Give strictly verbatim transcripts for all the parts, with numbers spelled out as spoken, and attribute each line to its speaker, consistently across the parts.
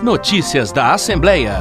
Speaker 1: Notícias da Assembleia.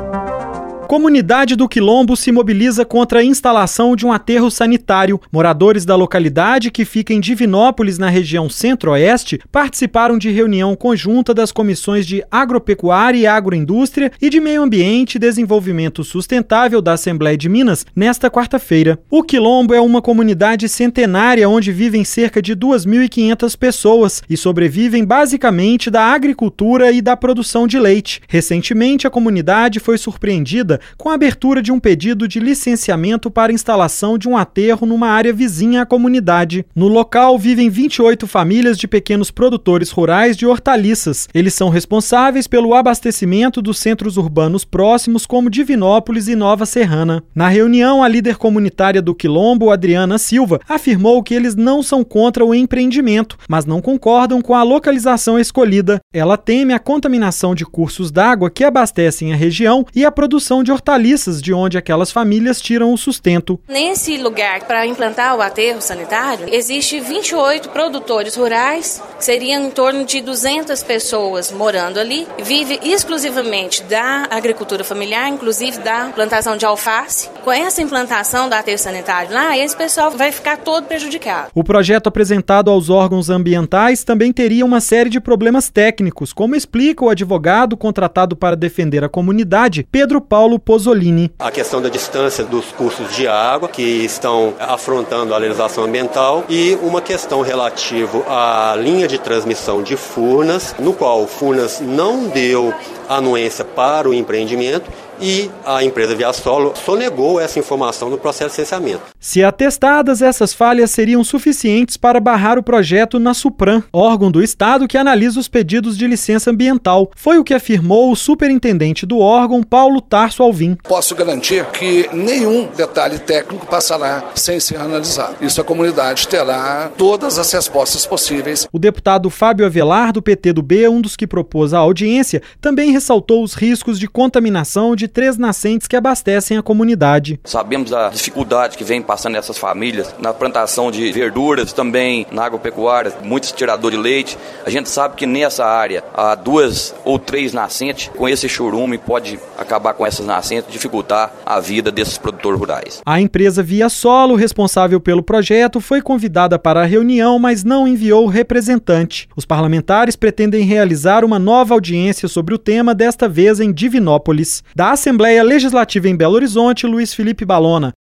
Speaker 2: Comunidade do Quilombo se mobiliza contra a instalação de um aterro sanitário. Moradores da localidade, que fica em Divinópolis, na região centro-oeste, participaram de reunião conjunta das comissões de Agropecuária e Agroindústria e de Meio Ambiente e Desenvolvimento Sustentável da Assembleia de Minas nesta quarta-feira. O Quilombo é uma comunidade centenária onde vivem cerca de duas mil e quinhentas pessoas e sobrevivem basicamente da agricultura e da produção de leite. Recentemente, a comunidade foi surpreendida com a abertura de um pedido de licenciamento para a instalação de um aterro numa área vizinha à comunidade. No local vivem vinte e oito famílias de pequenos produtores rurais de hortaliças. Eles são responsáveis pelo abastecimento dos centros urbanos próximos como Divinópolis e Nova Serrana. Na reunião, a líder comunitária do Quilombo, Adriana Silva, afirmou que eles não são contra o empreendimento, mas não concordam com a localização escolhida. Ela teme a contaminação de cursos d'água que abastecem a região e a produção de de hortaliças, de onde aquelas famílias tiram o sustento.
Speaker 3: Nesse lugar, para implantar o aterro sanitário, existe vinte e oito produtores rurais, que seriam em torno de duzentas pessoas morando ali. Vive exclusivamente da agricultura familiar, inclusive da plantação de alface. Com essa implantação do aterro sanitário lá, esse pessoal vai ficar todo prejudicado.
Speaker 2: O projeto apresentado aos órgãos ambientais também teria uma série de problemas técnicos, como explica o advogado contratado para defender a comunidade, Pedro Paulo Pozzolini.
Speaker 4: A questão da distância dos cursos de água que estão afrontando a legislação ambiental e uma questão relativa à linha de transmissão de Furnas, no qual Furnas não deu anuência para o empreendimento e a empresa Viasolo sonegou essa informação no processo de licenciamento.
Speaker 2: Se atestadas, essas falhas seriam suficientes para barrar o projeto na Supram, órgão do Estado que analisa os pedidos de licença ambiental. Foi o que afirmou o superintendente do órgão, Paulo Tarso Alvim.
Speaker 5: Posso garantir que nenhum detalhe técnico passará sem ser analisado. Isso a comunidade terá todas as respostas possíveis.
Speaker 2: O deputado Fábio Avelar, do P T do B, um dos que propôs a audiência, também ressaltou os riscos de contaminação de três nascentes que abastecem a comunidade.
Speaker 6: Sabemos da dificuldade que vem passando essas famílias na plantação de verduras, também na agropecuária, muitos tiradores de leite. A gente sabe que nessa área há duas ou três nascentes. Com esse churume pode acabar com essas nascentes, dificultar a vida desses produtores rurais.
Speaker 2: A empresa Viasolo, responsável pelo projeto, foi convidada para a reunião, mas não enviou representante. Os parlamentares pretendem realizar uma nova audiência sobre o tema, desta vez em Divinópolis. Da Assembleia Legislativa em Belo Horizonte, Luiz Felipe Balona.